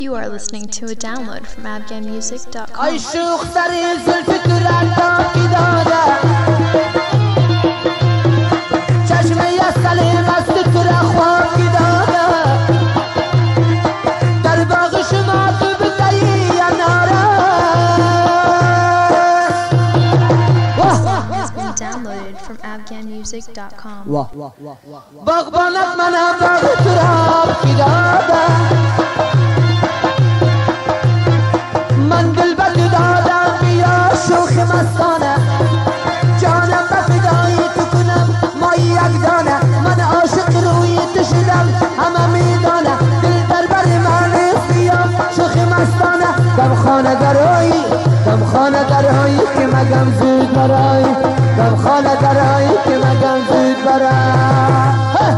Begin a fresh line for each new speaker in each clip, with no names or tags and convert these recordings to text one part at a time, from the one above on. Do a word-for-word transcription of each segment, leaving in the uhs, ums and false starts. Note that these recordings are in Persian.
You are listening to a download from abgan music dot com.
ay şuh sari zülfü türata kidada çeşme-i salim ast tura khwab kidada dar bagh-shuma tu bitayi anara
Has been downloaded from abgan music dot com.
bagbanat mana bagh turab kidada من دل بد دادم بیا شوخ مستانه جانم به فدای تو کنم ما یک دانه من عاشق روی تو شدم همه میدانه دل در بر من بیام شوخ مستانه دم خانه درایی دم خانه درایی که مگم زود برای دم خانه درایی که مگم زود برای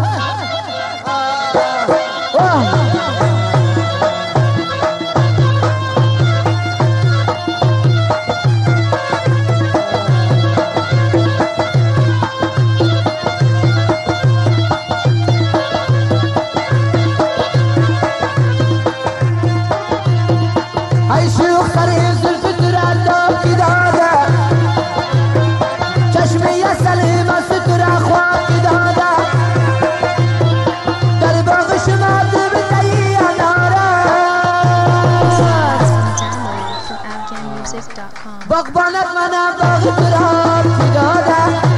باغبانت منم باغ تراب کداده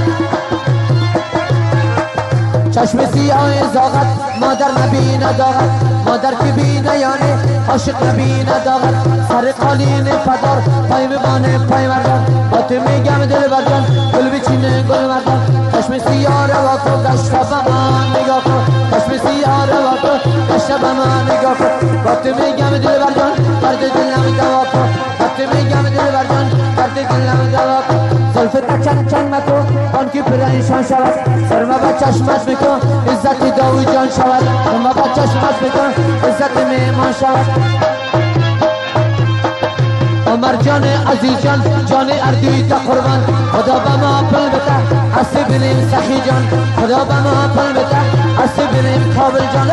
چشم سیاه زاغت مادر نبینه داغت مادر که بینه یعنی عاشق نبینه داغت سر قالین پدار پای میبانه پای مردان با تو میگم دل برجان گل بچینه گل مردان چشم سیاه روا کن گشت به من نگاه کن چشم سیاه روا کن گشت به من نگاه کن با تو میگم دل برجان برد دلم دوا کن با تو میگم دل برجان برد دلم دوا کن زلفت چند چند مکو آن که پرنشان شود سرما با چشمت میکن عزت داوی جان شود سرما با چشمت میکن عزت میمان شود عمر جان عزیز جان جان اردوی تا قربان خدا به ما پل بده حسی بینیم سخی جان خدا به ما پل بده حسی بینیم کابل جان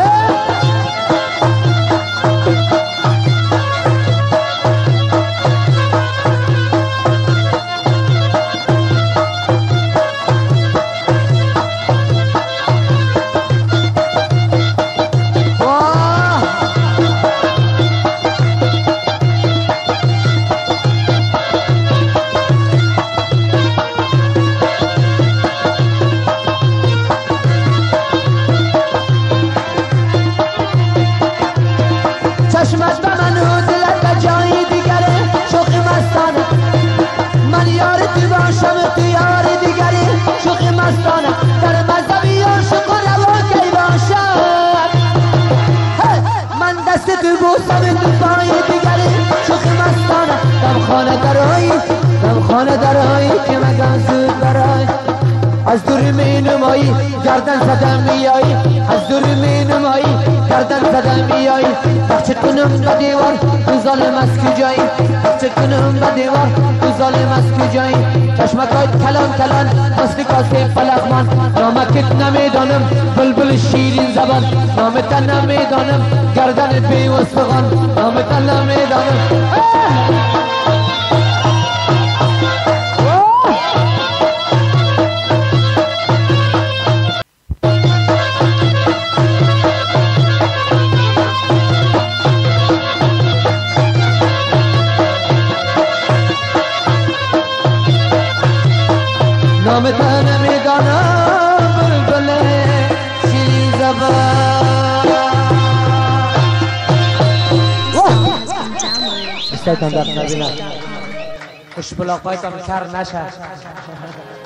چشمت به من و دلت به جایی دیگره شوخ مستانه من یار تو باشم تو یار دیگری شوخ مستانه در مذهبی عاشق و روا کی باشد من دست تو بوسم تو پای دیگری شوخ مستانه دم خانه درایی دم خانه درایی که مگم زود برای از دور می نمایی گردن زدم میایی از دور می نمایی گردن زدم میایی بخشت کنم به دیوار تو ظالم از کجایی بخشت کنم به دیوار تو ظالم از کجایی چشمکات کلان کلان مثل کاسه فلقمان نامکت نمیدانم بلبل شیرین زبان نامت نمیدانم گردن بی وستغان نامت نمیدانم نام تن میدانم بلبل شیرین زبان استایتان در نبینم خوش بلاغ پایتان کر نشه